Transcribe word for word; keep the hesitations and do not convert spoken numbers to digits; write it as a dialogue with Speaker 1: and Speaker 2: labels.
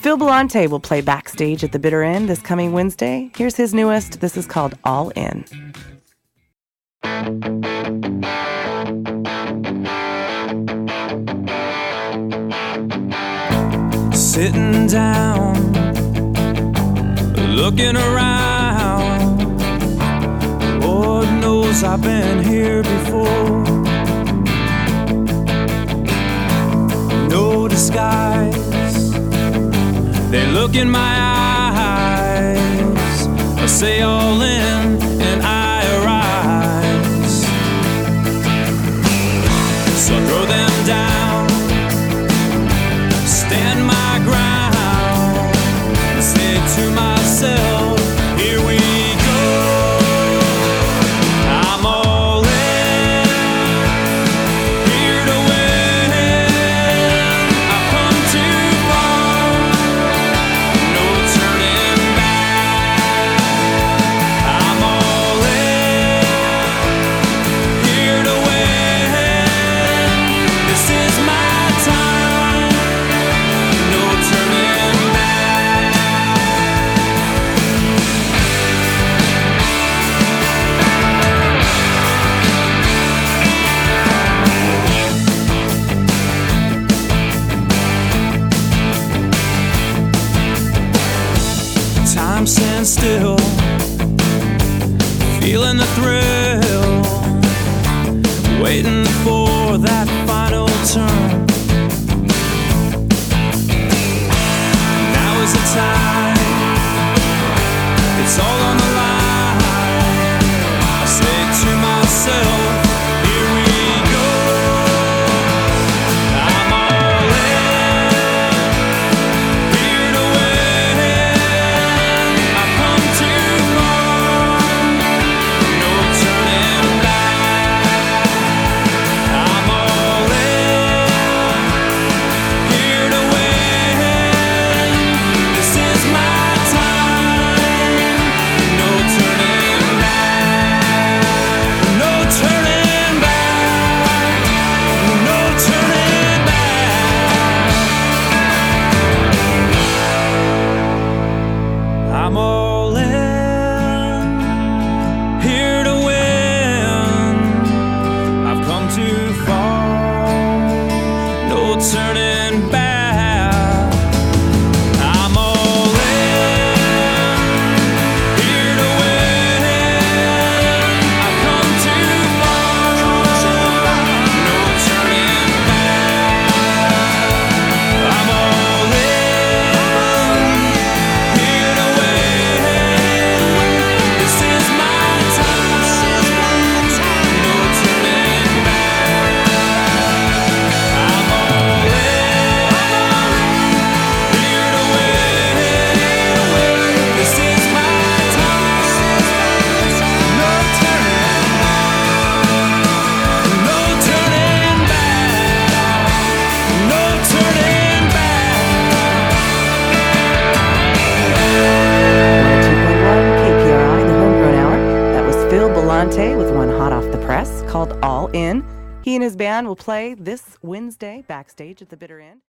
Speaker 1: Phil Bellante will play backstage at the Bitter End this coming Wednesday. Here's his newest. This is called All In.
Speaker 2: Sitting down, looking around. Lord knows I've been here before. No disguise, they look in my eyes. I say all in and I arise. So I throw them down, stand my ground, and say to myself, here we go. I'm all in, here to win. I've come too far, no turning back. I'm all in, here to win. This is my time, no turning back. Time stands still, feeling the thrill, waiting for that final turn. Now is the time, it's all on the line. I say to myself, here we go. I'm all in, here to win. I've come too far, no turning back. I'm all in, here to win. This is my time, no turning back. No turning back, no turning back. I'm all in, here to win. I've come too far, no turning back. I'm all in, here to win. I've come too far, no turning back. I'm all in, here to win. This is my time, no turning back. I'm all in, here to win. This is my time, no turning back. No turning back, no turning back.
Speaker 1: one oh two point one K P R I, the Homegrown Hour. That was Phil Bellante with one hot off the press called All In. He and his band will play this Wednesday backstage at the Bitter End.